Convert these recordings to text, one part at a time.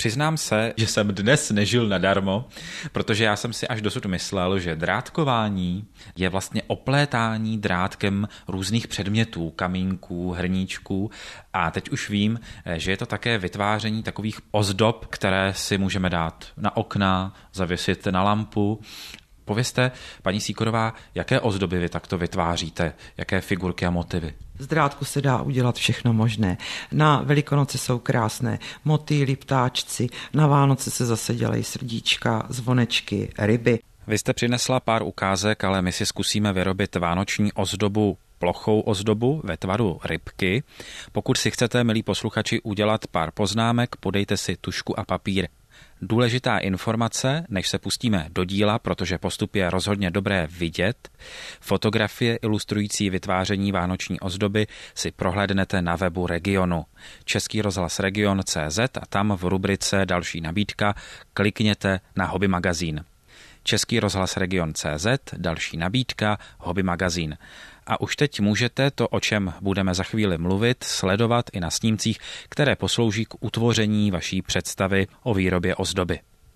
Přiznám se, že jsem dnes nežil nadarmo, protože já jsem si až dosud myslel, že drátkování je vlastně oplétání drátkem různých předmětů, kamínků, hrníčků a teď už vím, že je to také vytváření takových ozdob, které si můžeme dát na okna, zavěsit na lampu. Povězte, paní Sýkorová, jaké ozdoby vy takto vytváříte, jaké figurky a motivy? Z drátku se dá udělat všechno možné. Na Velikonoce jsou krásné motýly, ptáčci, na Vánoce se zase dělají srdíčka, zvonečky, ryby. Vy jste přinesla pár ukázek, ale my si zkusíme vyrobit vánoční ozdobu, plochou ozdobu ve tvaru rybky. Pokud si chcete, milí posluchači, udělat pár poznámek, podejte si tužku a papír. Důležitá informace, než se pustíme do díla, protože postup je rozhodně dobré vidět. Fotografie ilustrující vytváření vánoční ozdoby si prohlédnete na webu Regionu. Český rozhlas Region.cz a tam v rubrice Další nabídka klikněte na Hobby magazín. Český rozhlas Region.cz, další nabídka, Hobby magazín. A už teď můžete to, o čem budeme za chvíli mluvit, sledovat i na snímcích, které poslouží k utvoření vaší představy o výrobě ozdoby.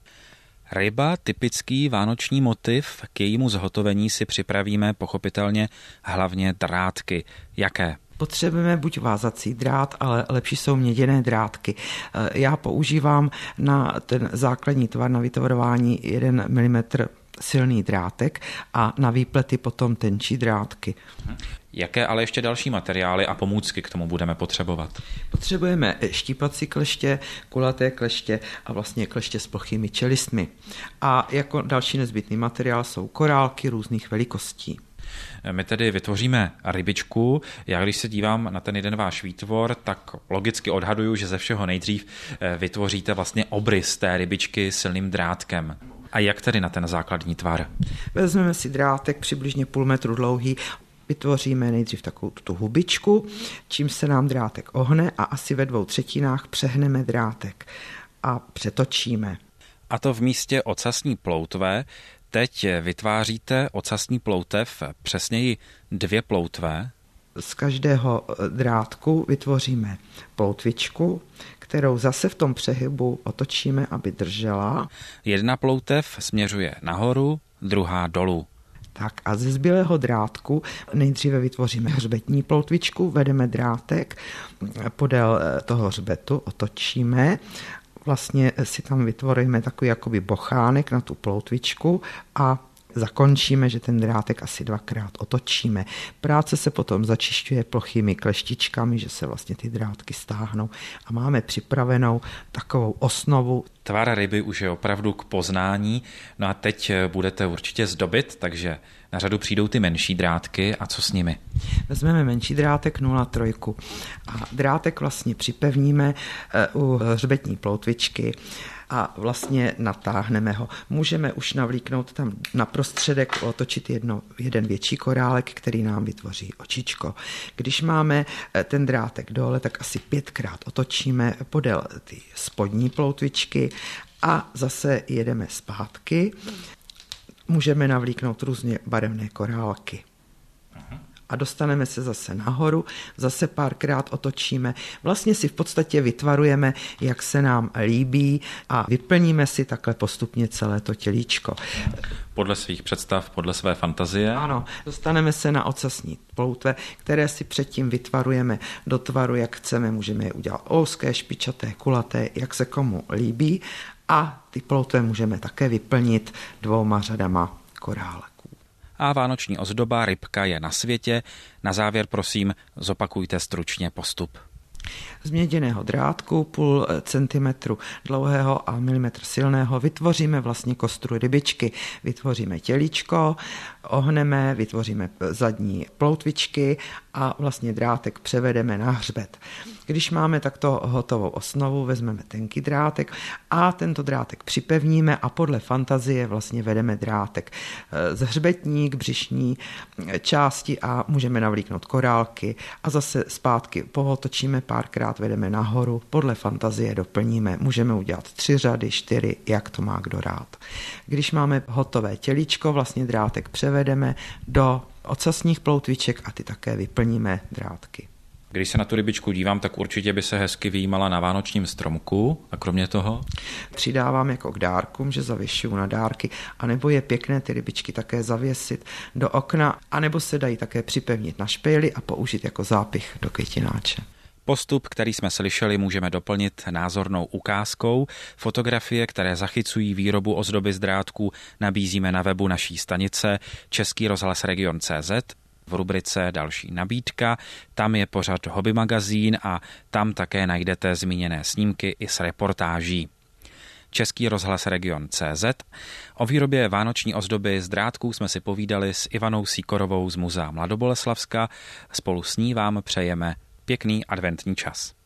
Ryba, typický vánoční motiv, k jejímu zhotovení si připravíme pochopitelně hlavně drátky. Jaké? Potřebujeme buď vázací drát, ale lepší jsou měděné drátky. Já používám na ten základní tvar, na vytvarování 1 mm silný drátek a na výplety potom tenčí drátky. Jaké ale ještě další materiály a pomůcky k tomu budeme potřebovat? Potřebujeme štípací kleště, kulaté kleště a vlastně kleště s plochými čelistmi. A jako další nezbytný materiál jsou korálky různých velikostí. My tedy vytvoříme rybičku. Já když se dívám na ten jeden váš výtvor, tak logicky odhaduju, že ze všeho nejdřív vytvoříte vlastně obrys té rybičky silným drátkem. A jak tedy na ten základní tvar? Vezmeme si drátek přibližně půl metru dlouhý, vytvoříme nejdřív takovou tu hubičku, čím se nám drátek ohne a asi ve 2/3 přehneme drátek a přetočíme. A to v místě ocasní ploutve. Teď vytváříte ocasní ploutev, přesněji 2 ploutve. Z každého drátku vytvoříme ploutvičku, kterou zase v tom přehybu otočíme, aby držela. 1 ploutev směřuje nahoru, druhá dolů. Tak a ze zbylého drátku nejdříve vytvoříme hřbetní ploutvičku, vedeme drátek podél toho hřbetu, otočíme. Vlastně si tam vytvoríme takový jakoby bochánek na tu ploutvičku a zakončíme, že ten drátek asi 2krát otočíme. Práce se potom začišťuje plochými kleštičkami, že se vlastně ty drátky stáhnou a máme připravenou takovou osnovu. Tvar ryby už je opravdu k poznání, no a teď budete určitě zdobit, takže na řadu přijdou ty menší drátky a co s nimi? Vezmeme menší drátek 0,3 a drátek vlastně připevníme u hřbetní ploutvičky a vlastně natáhneme ho. Můžeme už navlíknout tam na prostředek, otočit jeden větší korálek, který nám vytvoří očičko. Když máme ten drátek dole, tak asi 5krát otočíme podél ty spodní ploutvičky a zase jedeme zpátky. Můžeme navlíknout různě barevné korálky. A dostaneme se zase nahoru, zase párkrát otočíme. Vlastně si v podstatě vytvarujeme, jak se nám líbí a vyplníme si takhle postupně celé to tělíčko. Podle svých představ, podle své fantazie? Ano, dostaneme se na ocasní ploutve, které si předtím vytvarujeme do tvaru, jak chceme. Můžeme je udělat ouské, špičaté, kulaté, jak se komu líbí. A ty ploutve můžeme také vyplnit 2 řadama korálek. A vánoční ozdoba rybka je na světě. Na závěr prosím, zopakujte stručně postup. Z měděného drátku 0,5 centimetru dlouhého a milimetr silného vytvoříme vlastně kostru rybičky. Vytvoříme tělíčko, ohneme, vytvoříme zadní ploutvičky a vlastně drátek převedeme na hřbet. Když máme takto hotovou osnovu, vezmeme tenký drátek a tento drátek připevníme a podle fantazie vlastně vedeme drátek z hřbetní k břišní části a můžeme navlíknout korálky a zase zpátky pohotočíme párkrát, vedeme nahoru, podle fantazie doplníme. Můžeme udělat 3 řady, 4, jak to má kdo rád. Když máme hotové tělíčko, vlastně drátek převedeme do ocasních ploutviček a ty také vyplníme drátky. Když se na tu rybičku dívám, tak určitě by se hezky vyjímala na vánočním stromku. A kromě toho? Přidávám jako k dárkům, že zavěšuju na dárky, anebo je pěkné ty rybičky také zavěsit do okna, anebo se dají také připevnit na špejli a použít jako zápich do květináče. Postup, který jsme slyšeli, můžeme doplnit názornou ukázkou. Fotografie, které zachycují výrobu ozdoby z drátků, nabízíme na webu naší stanice Český rozhlas Region.cz. V rubrice Další nabídka, tam je pořad Hobby magazín a tam také najdete zmíněné snímky i s reportáží. Český rozhlas Region.cz. O výrobě vánoční ozdoby z drátků jsme si povídali s Ivanou Sýkorovou z Muzea Mladoboleslavska. Spolu s ní vám přejeme pěkný adventní čas.